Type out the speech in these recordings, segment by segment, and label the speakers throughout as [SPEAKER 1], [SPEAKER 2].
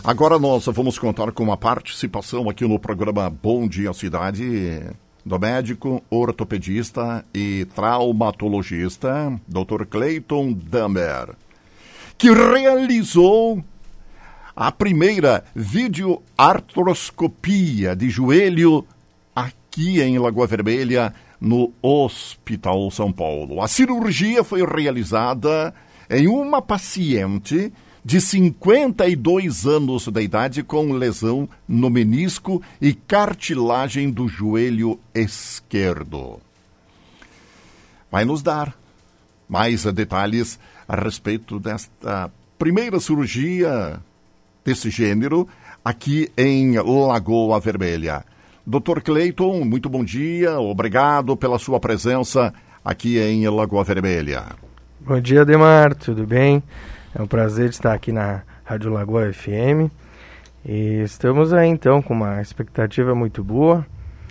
[SPEAKER 1] Agora nós vamos contar com uma participação aqui no programa Bom Dia Cidade do médico, ortopedista e traumatologista, Dr. Cleiton Damer, que realizou a primeira videoartroscopia de joelho aqui em Lagoa Vermelha, no Hospital São Paulo. A cirurgia foi realizada em uma paciente de 52 anos de idade com lesão no menisco e cartilagem do joelho esquerdo. Vai nos dar mais detalhes a respeito desta primeira cirurgia desse gênero aqui em Lagoa Vermelha. Dr. Cleiton, muito bom dia, obrigado pela sua presença aqui em Lagoa Vermelha.
[SPEAKER 2] Bom dia, Ademar, tudo bem? É um prazer estar aqui na Rádio Lagoa FM e estamos aí então com uma expectativa muito boa,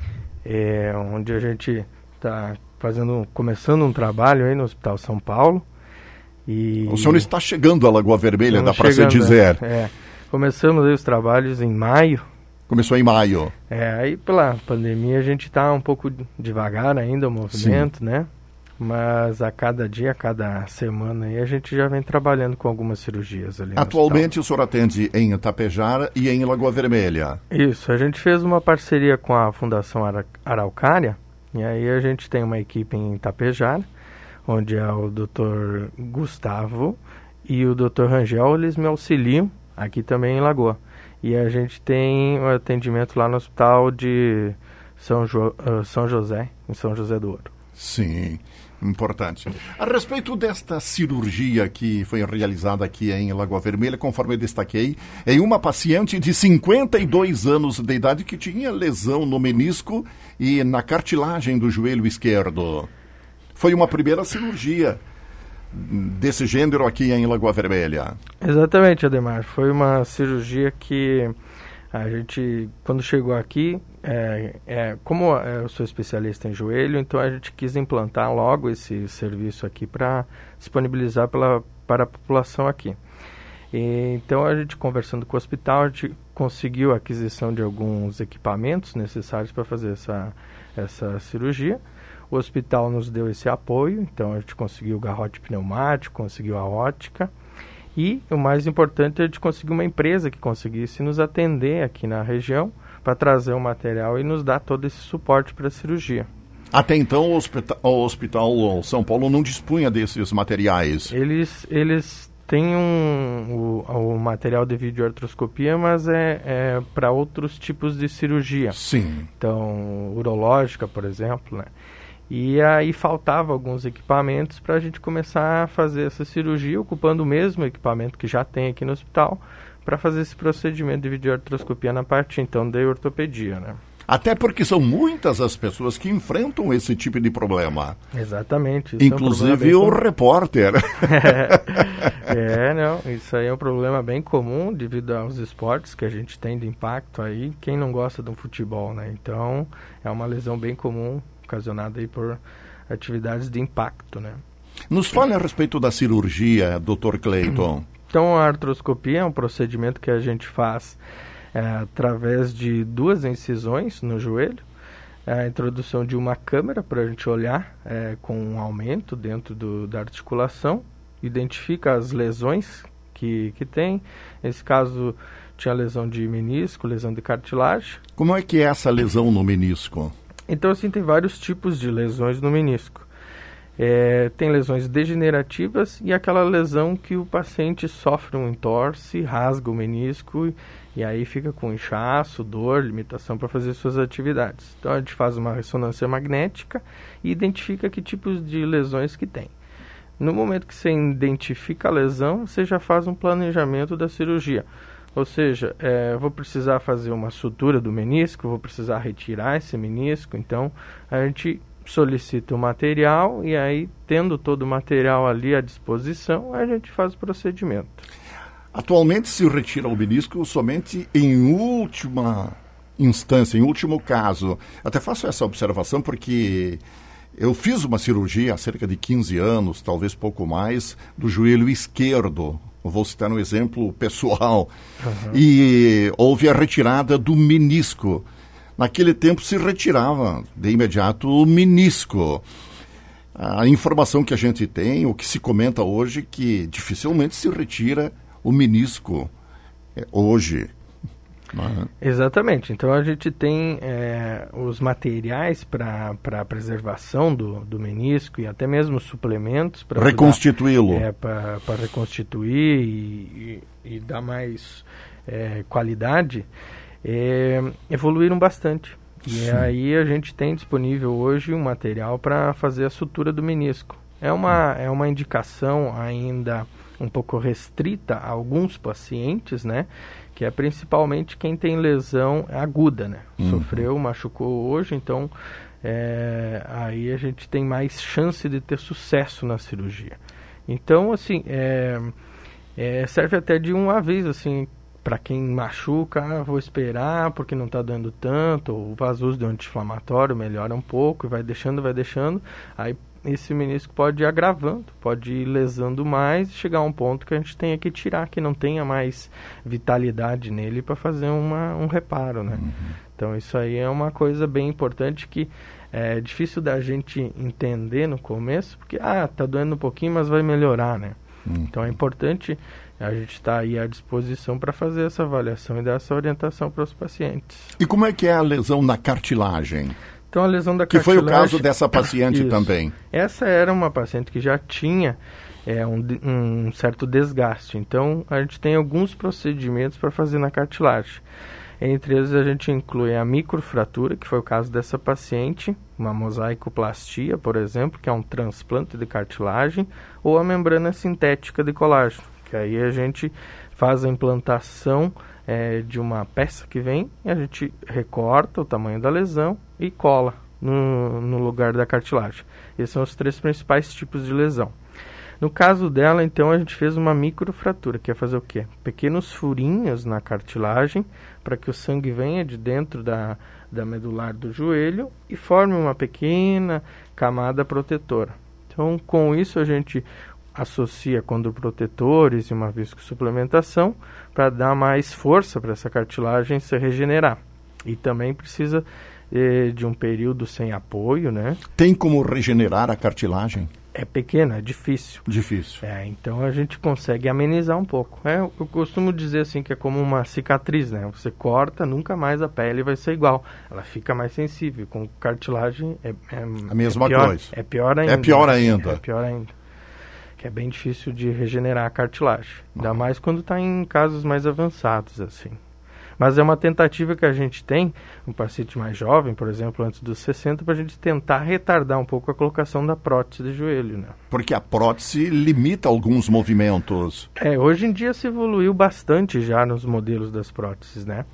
[SPEAKER 2] onde a gente está começando um trabalho aí no Hospital São Paulo. E
[SPEAKER 1] o senhor está chegando à Lagoa Vermelha, dá para se dizer.
[SPEAKER 2] Começamos aí os trabalhos em maio.
[SPEAKER 1] Começou em maio.
[SPEAKER 2] Aí pela pandemia a gente está um pouco devagar ainda o movimento, sim, né? Mas a cada dia, a cada semana aí, a gente já vem trabalhando com algumas cirurgias ali.
[SPEAKER 1] Atualmente o senhor atende em Itapejara e em Lagoa Vermelha.
[SPEAKER 2] Isso, a gente fez uma parceria com a Fundação Araucária, e aí a gente tem uma equipe em Itapejara, onde é o Dr. Gustavo e o Dr. Rangel, eles me auxiliam aqui também em Lagoa. E a gente tem um atendimento lá no Hospital de São José, em São José do Ouro.
[SPEAKER 1] Sim, importante. A respeito desta cirurgia que foi realizada aqui em Lagoa Vermelha, conforme eu destaquei, em uma paciente de 52 anos de idade que tinha lesão no menisco e na cartilagem do joelho esquerdo. Foi uma primeira cirurgia desse gênero aqui em Lagoa Vermelha.
[SPEAKER 2] Exatamente, Ademar. Foi uma cirurgia que a gente, quando chegou aqui, como eu sou especialista em joelho, então a gente quis implantar logo esse serviço aqui para disponibilizar para a população aqui. Então a gente, conversando com o hospital, a gente conseguiu a aquisição de alguns equipamentos necessários para fazer essa cirurgia. O hospital nos deu esse apoio, então a gente conseguiu o garrote pneumático, conseguiu a ótica e o mais importante, a gente conseguiu uma empresa que conseguisse nos atender aqui na região para trazer o material e nos dar todo esse suporte para a cirurgia.
[SPEAKER 1] Até então o Hospital São Paulo não dispunha desses materiais?
[SPEAKER 2] Eles têm o material de videoartroscopia, mas é para outros tipos de cirurgia.
[SPEAKER 1] Sim.
[SPEAKER 2] Então, urológica, por exemplo, né? E aí faltava alguns equipamentos para a gente começar a fazer essa cirurgia, ocupando o mesmo equipamento que já tem aqui no hospital, para fazer esse procedimento de videoartroscopia na parte, então, da ortopedia, né?
[SPEAKER 1] Até porque são muitas as pessoas que enfrentam esse tipo de problema.
[SPEAKER 2] Exatamente.
[SPEAKER 1] Inclusive o repórter.
[SPEAKER 2] Isso aí é um problema bem comum devido aos esportes que a gente tem de impacto aí. Quem não gosta do futebol, né? Então, é uma lesão bem comum, ocasionada aí por atividades de impacto, né?
[SPEAKER 1] Nos fale a respeito da cirurgia, Dr. Cleiton.
[SPEAKER 2] Então, a artroscopia é um procedimento que a gente faz através de 2 incisões no joelho, a introdução de uma câmera para a gente olhar com um aumento dentro da articulação, identifica as lesões que tem. Nesse caso, tinha lesão de menisco, lesão de cartilagem.
[SPEAKER 1] Como é que é essa lesão no menisco?
[SPEAKER 2] Então, assim, tem vários tipos de lesões no menisco. Tem lesões degenerativas e aquela lesão que o paciente sofre um entorse, rasga o menisco e aí fica com inchaço, dor, limitação para fazer suas atividades. Então a gente faz uma ressonância magnética e identifica que tipos de lesões que tem. No momento que você identifica a lesão, você já faz um planejamento da cirurgia. Ou seja, vou precisar fazer uma sutura do menisco, vou precisar retirar esse menisco, então a gente solicita o material e aí, tendo todo o material ali à disposição, a gente faz o procedimento.
[SPEAKER 1] Atualmente se retira o menisco somente em última instância, em último caso. Até faço essa observação porque eu fiz uma cirurgia há cerca de 15 anos, talvez pouco mais, do joelho esquerdo. eu vou citar um exemplo pessoal, e houve a retirada do menisco. Naquele tempo se retirava de imediato o menisco. A informação que a gente tem, o que se comenta hoje, que dificilmente se retira o menisco hoje.
[SPEAKER 2] Exatamente. Então a gente tem os materiais para a preservação do menisco e até mesmo suplementos para
[SPEAKER 1] reconstituí-lo.
[SPEAKER 2] Para reconstituir e dar mais qualidade, evoluíram bastante. E aí a gente tem disponível hoje um material para fazer a sutura do menisco. É uma indicação ainda um pouco restrita a alguns pacientes, né? Que é principalmente quem tem lesão aguda, né? Sofreu, machucou hoje, então aí a gente tem mais chance de ter sucesso na cirurgia. Então, assim, serve até de um aviso, assim, para quem machuca, vou esperar porque não está doendo tanto, ou o uso de anti-inflamatório melhora um pouco, e vai deixando, aí esse menisco pode ir agravando, pode ir lesando mais e chegar a um ponto que a gente tenha que tirar, que não tenha mais vitalidade nele para fazer um reparo, né? Então isso aí é uma coisa bem importante que é difícil da gente entender no começo, porque tá doendo um pouquinho, mas vai melhorar, né? Então é importante a gente estar aí à disposição para fazer essa avaliação e dar essa orientação para os pacientes.
[SPEAKER 1] E como é que é a lesão na cartilagem?
[SPEAKER 2] Então, a lesão da
[SPEAKER 1] cartilagem... Que foi o caso dessa paciente também.
[SPEAKER 2] Essa era uma paciente que já tinha um certo desgaste. Então, a gente tem alguns procedimentos para fazer na cartilagem. Entre eles, a gente inclui a microfratura, que foi o caso dessa paciente, uma mosaicoplastia, por exemplo, que é um transplante de cartilagem, ou a membrana sintética de colágeno, que aí a gente faz a implantação de uma peça que vem, e a gente recorta o tamanho da lesão e cola no lugar da cartilagem. Esses são os 3 principais tipos de lesão. No caso dela, então, a gente fez uma microfratura, que é fazer o quê? Pequenos furinhos na cartilagem, para que o sangue venha de dentro da medular do joelho e forme uma pequena camada protetora. Então, com isso, a gente associa condroprotetores e uma viscosuplementação para dar mais força para essa cartilagem se regenerar. E também precisa de um período sem apoio, né?
[SPEAKER 1] Tem como regenerar a cartilagem?
[SPEAKER 2] É pequena, é difícil.
[SPEAKER 1] Difícil.
[SPEAKER 2] Então a gente consegue amenizar um pouco. Eu costumo dizer assim que é como uma cicatriz, né? Você corta, nunca mais a pele vai ser igual. Ela fica mais sensível. Com cartilagem
[SPEAKER 1] a mesma coisa.
[SPEAKER 2] É pior ainda.
[SPEAKER 1] É pior ainda.
[SPEAKER 2] É pior ainda. Que é bem difícil de regenerar a cartilagem. Ainda mais quando está em casos mais avançados, assim. Mas é uma tentativa que a gente tem, um paciente mais jovem, por exemplo, antes dos 60, para a gente tentar retardar um pouco a colocação da prótese de joelho, né?
[SPEAKER 1] Porque a prótese limita alguns movimentos.
[SPEAKER 2] Hoje em dia se evoluiu bastante já nos modelos das próteses, né?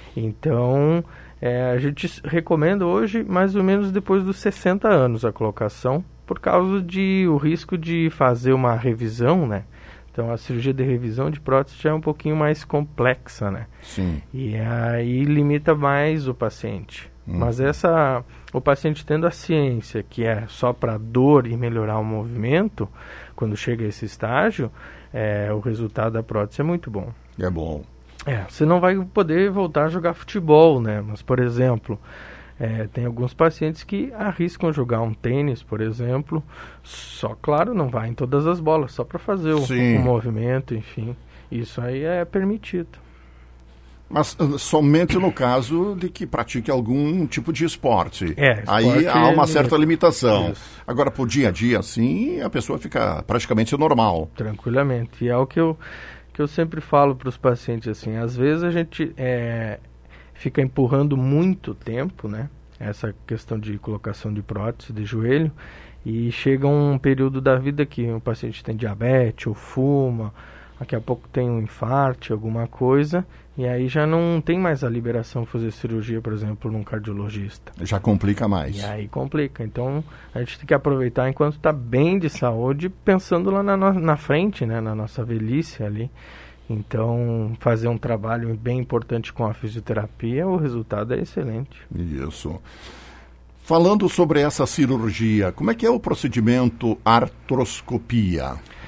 [SPEAKER 2] Então, a gente recomenda hoje mais ou menos depois dos 60 anos a colocação, por causa o risco de fazer uma revisão, né? Então, a cirurgia de revisão de prótese já é um pouquinho mais complexa, né?
[SPEAKER 1] Sim.
[SPEAKER 2] E aí limita mais o paciente. Mas o paciente tendo a ciência que é só para dor e melhorar o movimento, quando chega a esse estágio, o resultado da prótese é muito bom.
[SPEAKER 1] É bom.
[SPEAKER 2] Você não vai poder voltar a jogar futebol, né? Mas, por exemplo... tem alguns pacientes que arriscam jogar um tênis, por exemplo, só, claro, não vai em todas as bolas, só para fazer o movimento, enfim. Isso aí é permitido.
[SPEAKER 1] Mas somente no caso de que pratique algum tipo de esporte.
[SPEAKER 2] Aí
[SPEAKER 1] há uma certa limitação.
[SPEAKER 2] Isso.
[SPEAKER 1] Agora, por dia a dia, assim, a pessoa fica praticamente normal.
[SPEAKER 2] Tranquilamente. E é o que eu sempre falo para os pacientes, assim, às vezes a gente... fica empurrando muito tempo, né? Essa questão de colocação de prótese de joelho, e chega um período da vida que o paciente tem diabetes ou fuma, daqui a pouco tem um infarto, alguma coisa, e aí já não tem mais a liberação de fazer cirurgia, por exemplo, num cardiologista.
[SPEAKER 1] Já complica mais.
[SPEAKER 2] E aí complica. Então a gente tem que aproveitar enquanto está bem de saúde, pensando lá na frente, né? Na nossa velhice ali. Então, fazer um trabalho bem importante com a fisioterapia, o resultado é excelente.
[SPEAKER 1] Isso. Falando sobre essa cirurgia, como é que é o procedimento artroscopia?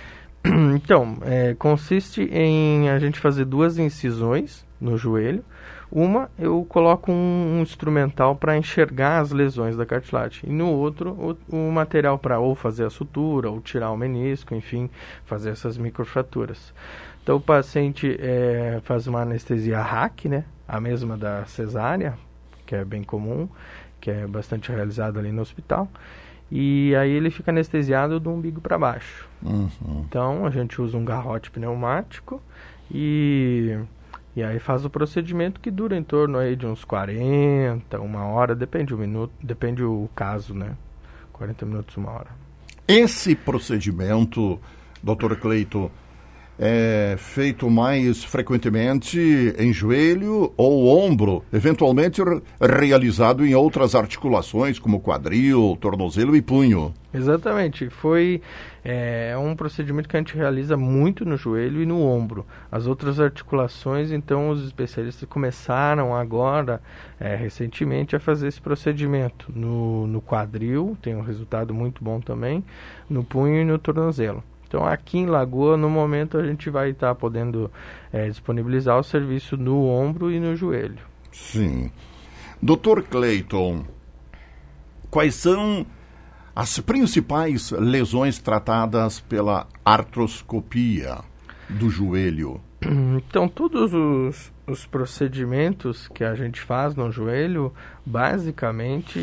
[SPEAKER 2] Então, consiste em a gente fazer 2 incisões no joelho. Uma, eu coloco um instrumental para enxergar as lesões da cartilagem. E no outro, o material para ou fazer a sutura, ou tirar o menisco, enfim, fazer essas microfraturas. Então, o paciente faz uma anestesia RAC, né? A mesma da cesárea, que é bem comum, que é bastante realizada ali no hospital. E aí ele fica anestesiado do umbigo para baixo. Então, a gente usa um garrote pneumático e aí faz o procedimento que dura em torno aí de uns 40, 1 hora, depende o minuto, depende o caso, né? 40 minutos, 1 hora.
[SPEAKER 1] Esse procedimento, Dr. Cleito, é feito mais frequentemente em joelho ou ombro, eventualmente realizado em outras articulações, como quadril, tornozelo e punho.
[SPEAKER 2] Exatamente. Foi um procedimento que a gente realiza muito no joelho e no ombro. As outras articulações, então, os especialistas começaram agora, recentemente, a fazer esse procedimento. No quadril, tem um resultado muito bom também, no punho e no tornozelo. Então, aqui em Lagoa, no momento, a gente vai estar podendo disponibilizar o serviço no ombro e no joelho.
[SPEAKER 1] Sim. Dr. Cleiton, quais são as principais lesões tratadas pela artroscopia do joelho?
[SPEAKER 2] Então, todos os procedimentos que a gente faz no joelho, basicamente,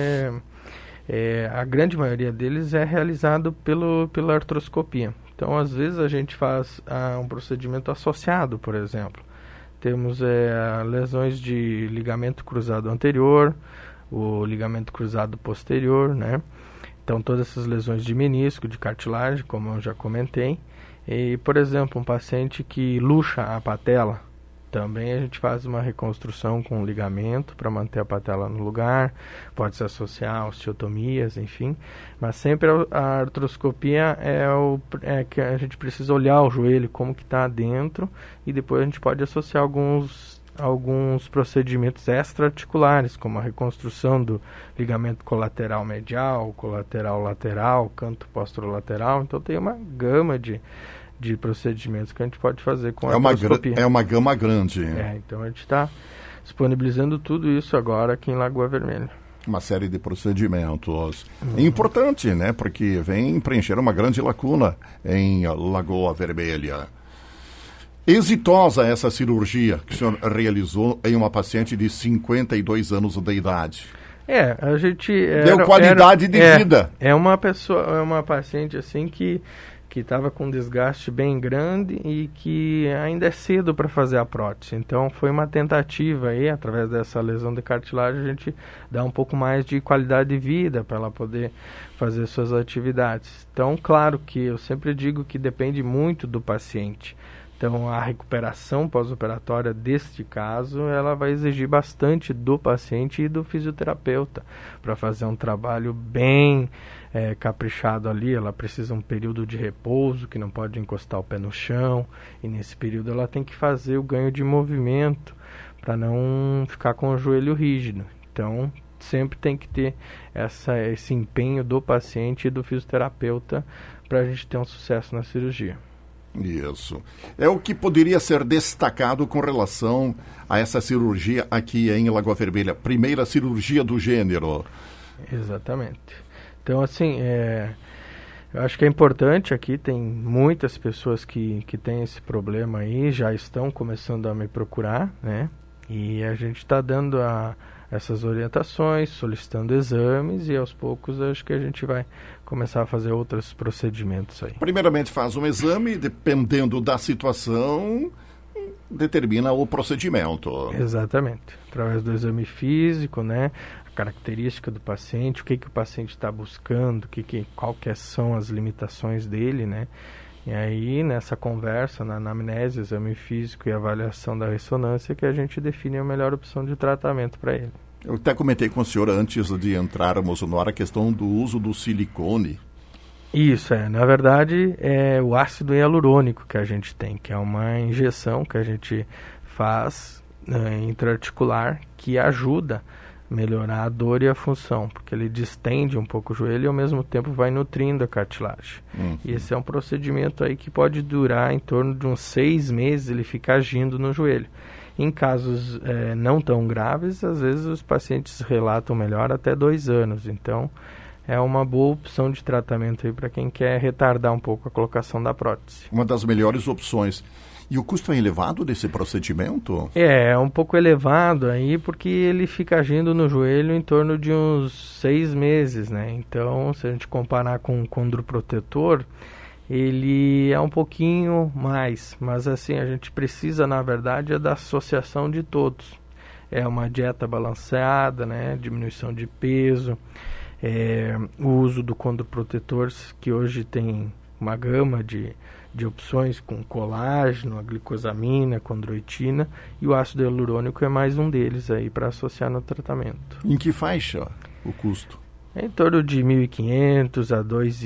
[SPEAKER 2] a grande maioria deles é realizado pela artroscopia. Então, às vezes, a gente faz um procedimento associado, por exemplo. Temos lesões de ligamento cruzado anterior, o ligamento cruzado posterior, né? Então, todas essas lesões de menisco, de cartilagem, como eu já comentei. E, por exemplo, um paciente que luxa a patela, também a gente faz uma reconstrução com ligamento para manter a patela no lugar, pode se associar a osteotomias, enfim, mas sempre a artroscopia é que a gente precisa olhar o joelho, como que está dentro, e depois a gente pode associar alguns procedimentos extra-articulares, como a reconstrução do ligamento colateral medial, colateral lateral, canto posterolateral. Então tem uma gama de procedimentos que a gente pode fazer com a artroscopia.
[SPEAKER 1] É uma gama grande.
[SPEAKER 2] Então a gente está disponibilizando tudo isso agora aqui em Lagoa Vermelha.
[SPEAKER 1] Uma série de procedimentos. É importante, né? Porque vem preencher uma grande lacuna em Lagoa Vermelha. Exitosa essa cirurgia que o senhor realizou em uma paciente de 52 anos de idade.
[SPEAKER 2] A gente...
[SPEAKER 1] Deu qualidade de vida.
[SPEAKER 2] É uma paciente assim que estava com um desgaste bem grande e que ainda é cedo para fazer a prótese. Então, foi uma tentativa aí, através dessa lesão de cartilagem, a gente dar um pouco mais de qualidade de vida para ela poder fazer suas atividades. Então, claro que eu sempre digo que depende muito do paciente. Então, a recuperação pós-operatória deste caso, ela vai exigir bastante do paciente e do fisioterapeuta para fazer um trabalho bem caprichado ali. Ela precisa de um período de repouso, que não pode encostar o pé no chão, e nesse período ela tem que fazer o ganho de movimento para não ficar com o joelho rígido. Então, sempre tem que ter esse empenho do paciente e do fisioterapeuta para a gente ter um sucesso na cirurgia.
[SPEAKER 1] Isso. É o que poderia ser destacado com relação a essa cirurgia aqui em Lagoa Vermelha. Primeira cirurgia do gênero.
[SPEAKER 2] Exatamente. Então, assim, eu acho que é importante aqui, tem muitas pessoas que têm esse problema aí, já estão começando a me procurar, né? E a gente está dando essas orientações, solicitando exames, e aos poucos acho que a gente vai começar a fazer outros procedimentos aí.
[SPEAKER 1] Primeiramente faz um exame, dependendo da situação, determina o procedimento.
[SPEAKER 2] Exatamente. Através do exame físico, né? A característica do paciente, o que o paciente está buscando, quais são as limitações dele, né? E aí, nessa conversa, na anamnese, exame físico e avaliação da ressonância, que a gente define a melhor opção de tratamento para ele.
[SPEAKER 1] Eu até comentei com o senhor antes de entrarmos no ar a questão do uso do silicone.
[SPEAKER 2] Isso, na verdade, é o ácido hialurônico que a gente tem, que é uma injeção que a gente faz intraarticular que ajuda melhorar a dor e a função, porque ele distende um pouco o joelho e ao mesmo tempo vai nutrindo a cartilagem. E esse é um procedimento aí que pode durar em torno de uns 6 meses, ele fica agindo no joelho. Em casos não tão graves, às vezes os pacientes relatam melhor até 2 anos. Então, é uma boa opção de tratamento aí para quem quer retardar um pouco a colocação da prótese.
[SPEAKER 1] Uma das melhores opções. E o custo é elevado desse procedimento?
[SPEAKER 2] É um pouco elevado aí, porque ele fica agindo no joelho em torno de uns 6 meses, né? Então, se a gente comparar com o condroprotetor, ele é um pouquinho mais, mas assim, a gente precisa, na verdade, da associação de todos. É uma dieta balanceada, né? Diminuição de peso, o uso do condroprotetor, que hoje tem uma gama de opções com colágeno, a glicosamina, a condroitina, e o ácido hialurônico é mais um deles aí para associar no tratamento.
[SPEAKER 1] Em que faixa o custo?
[SPEAKER 2] Em torno de 1.500 a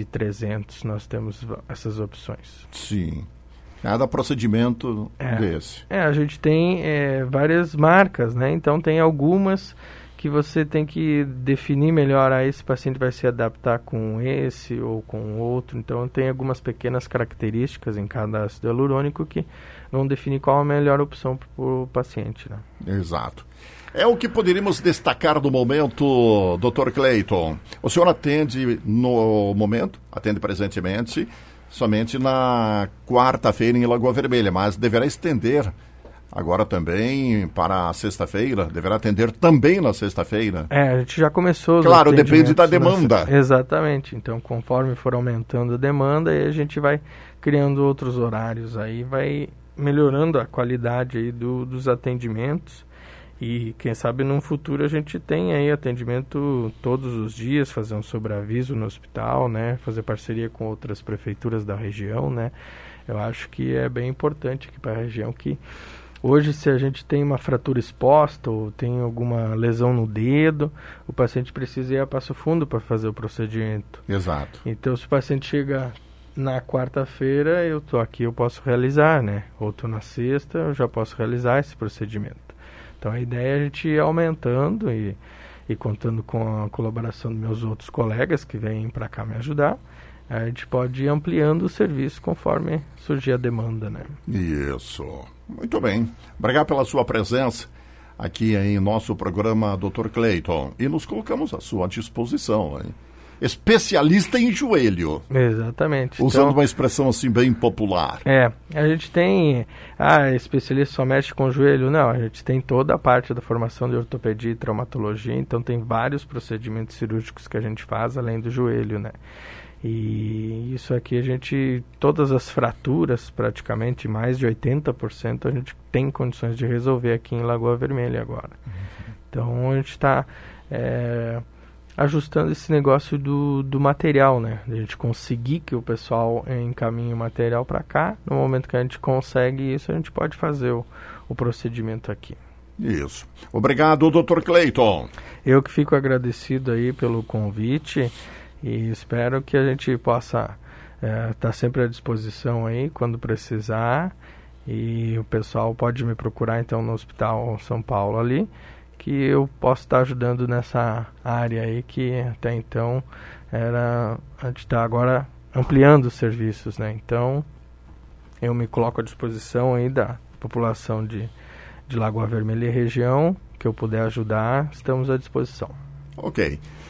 [SPEAKER 2] 2.300 nós temos essas opções.
[SPEAKER 1] Sim. Cada procedimento desse.
[SPEAKER 2] A gente tem várias marcas, né? Então tem algumas que você tem que definir melhor, esse paciente vai se adaptar com esse ou com outro. Então tem algumas pequenas características em cada ácido hialurônico que vão definir qual a melhor opção para o paciente, né?
[SPEAKER 1] Exato. É o que poderíamos destacar do momento, Dr. Clayton. O senhor atende no momento, atende presentemente, somente na quarta-feira em Lagoa Vermelha, mas deverá estender agora também para a sexta-feira, deverá atender também na sexta-feira.
[SPEAKER 2] A gente já começou.
[SPEAKER 1] Claro, depende da demanda.
[SPEAKER 2] Exatamente. Então, conforme for aumentando a demanda, aí a gente vai criando outros horários, aí vai melhorando a qualidade aí dos atendimentos. E quem sabe no futuro a gente tem aí atendimento todos os dias, fazer um sobreaviso no hospital, né? Fazer parceria com outras prefeituras da região, né? Eu acho que é bem importante aqui para a região que hoje, se a gente tem uma fratura exposta ou tem alguma lesão no dedo, o paciente precisa ir a Passo Fundo para fazer o procedimento.
[SPEAKER 1] Exato.
[SPEAKER 2] Então, se o paciente chega na quarta-feira, eu estou aqui, eu posso realizar, né? Ou estou na sexta, eu já posso realizar esse procedimento. Então, a ideia é a gente ir aumentando e contando com a colaboração dos meus outros colegas que vêm para cá me ajudar, a gente pode ir ampliando o serviço conforme surgir a demanda, né?
[SPEAKER 1] Isso. Muito bem. Obrigado pela sua presença aqui em nosso programa, Dr. Clayton. E nos colocamos à sua disposição, hein? Especialista em joelho.
[SPEAKER 2] Exatamente.
[SPEAKER 1] Usando
[SPEAKER 2] então,
[SPEAKER 1] uma expressão assim bem popular.
[SPEAKER 2] A gente tem... especialista só mexe com o joelho? Não, a gente tem toda a parte da formação de ortopedia e traumatologia, então tem vários procedimentos cirúrgicos que a gente faz além do joelho, né? E isso aqui todas as fraturas, praticamente mais de 80%, a gente tem condições de resolver aqui em Lagoa Vermelha agora. Então a gente está ajustando esse negócio do material, né? A gente conseguir que o pessoal encaminhe o material para cá. No momento que a gente consegue isso, a gente pode fazer o procedimento aqui.
[SPEAKER 1] Isso. Obrigado, Dr. Clayton.
[SPEAKER 2] Eu que fico agradecido aí pelo convite e espero que a gente possa estar sempre à disposição aí quando precisar. E o pessoal pode me procurar então no Hospital São Paulo ali, que eu posso estar ajudando nessa área aí que até então a gente está agora ampliando os serviços, né? Então eu me coloco à disposição aí da população de Lagoa Vermelha e região, que eu puder ajudar, estamos à disposição.
[SPEAKER 1] Ok.